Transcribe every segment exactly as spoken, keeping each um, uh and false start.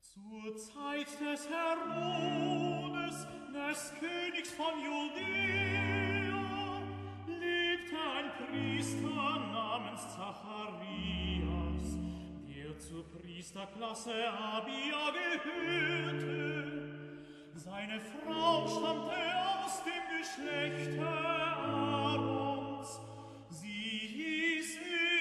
Zur Zeit des Herodes, des Königs von Judäa, lebte ein Priester namens Zacharias, der zur Priesterklasse Abia gehörte. Seine Frau stammte aus dem Geschlechte Aarons. Sie hieß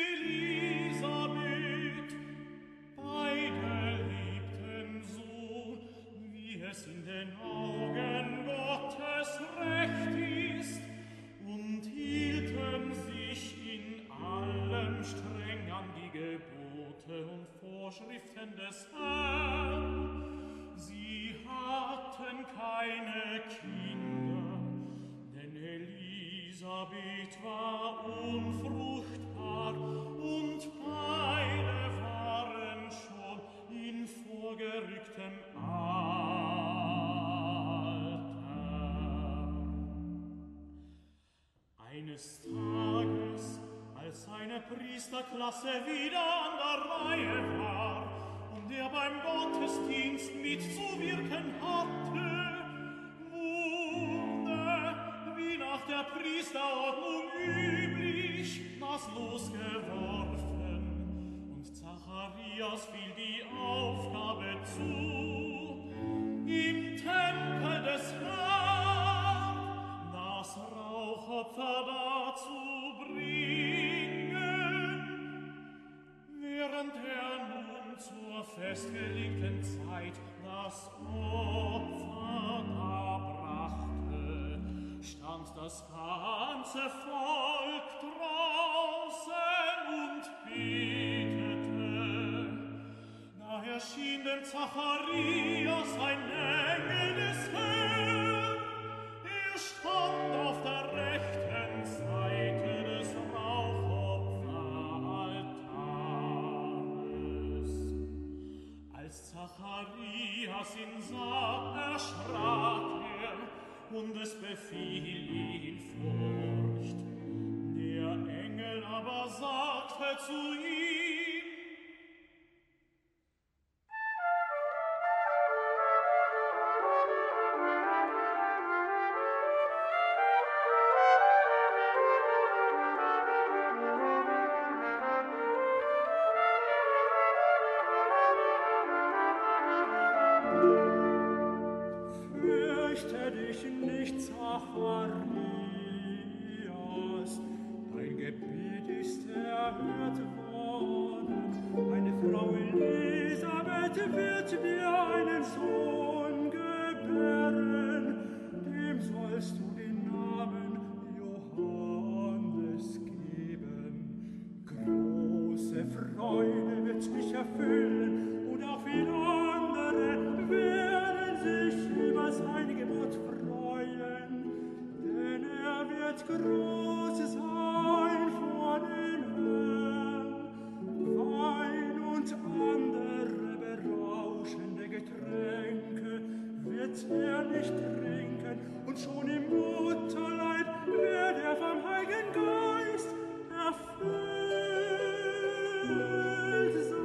Elisabeth. Beide lebten so, wie es in den Augen Gottes recht ist, und hielten sich in allem streng an die Gebote und Vorschriften des Herrn. Sie hatten keine Kinder, denn Elisabeth war unfruchtbar und beide waren schon in vorgerücktem Alter. Eines Tages, als seine Priesterklasse wieder an der Reihe war und er beim Gottesdienst mitzuwirken hatte, wurde, wie nach der Priesterordnung üblich, das Los geworfen, und Zacharias fiel die Aufgabe zu, im Tempel des Herrn das Rauchopfer darzubringen, während er nun zur festgelegten Zeit das Opfer darbrachte, stand das ganze Volk draußen und betete. Da erschien dem Zacharias ein Engel des Herrn. Er stand auf der rechten Seite des Rauchopferaltares. Als Zacharias ihn sah, erschrak er, und es befiel ihn Furcht. Der Engel aber sagte zu ihm: Fürchte dich nicht, Zacharias, dein Gebet ist erhört worden. Eine Frau Elisabeth wird dir einen Sohn gebären, dem sollst du den Namen Johannes geben. Große Freude wird dich erfüllen, und auch viele andere werden sich über sein Gebot freuen, denn er wird groß sein vor dem Herrn. Wein und andere berauschende Getränke wird er nicht trinken, und schon im Mutterleib wird er vom Heiligen Geist erfüllt sein.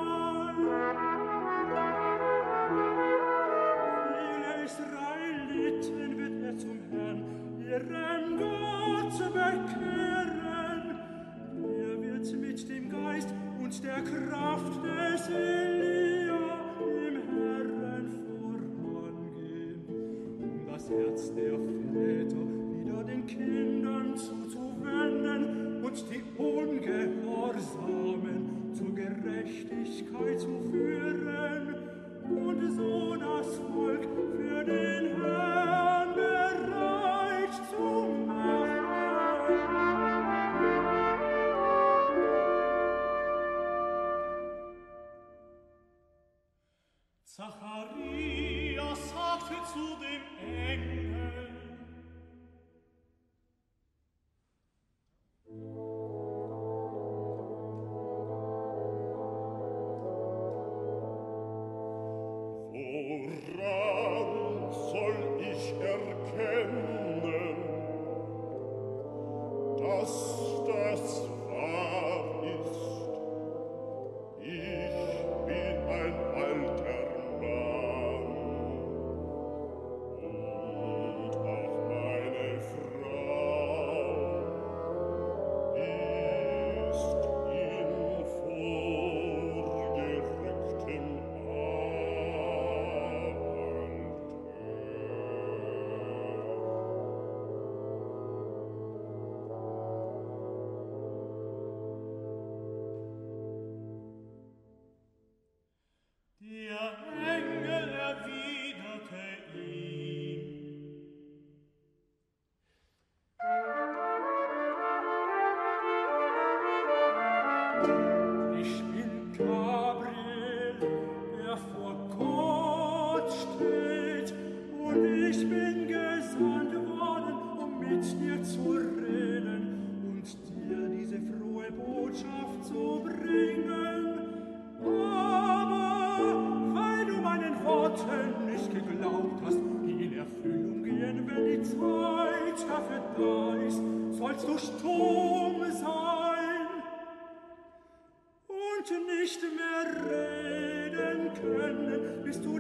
Viele Israeliten wird er zum Herrn, ihrem Gott, bekehren. Er wird mit dem Geist und der Kraft des Elia im Herrn vorangehen, um das Herz der Väter wieder den Kindern zuzuwenden und die Ungehorsamen zur Gerechtigkeit zu führen, und so das Volk für den Herrn bereit zu machen. Zacharias sagte zu dem Engel: Woran soll ich erkennen, dass das wahr ist? Ich bin ein alter Ort steht, und ich bin gesandt worden, um mit dir zu reden und dir diese frohe Botschaft zu bringen. Aber weil du meinen Worten nicht geglaubt hast, die in Erfüllung gehen, wenn die Zeit dafür da ist, sollst du stumm sein und nicht mehr reden können, bis du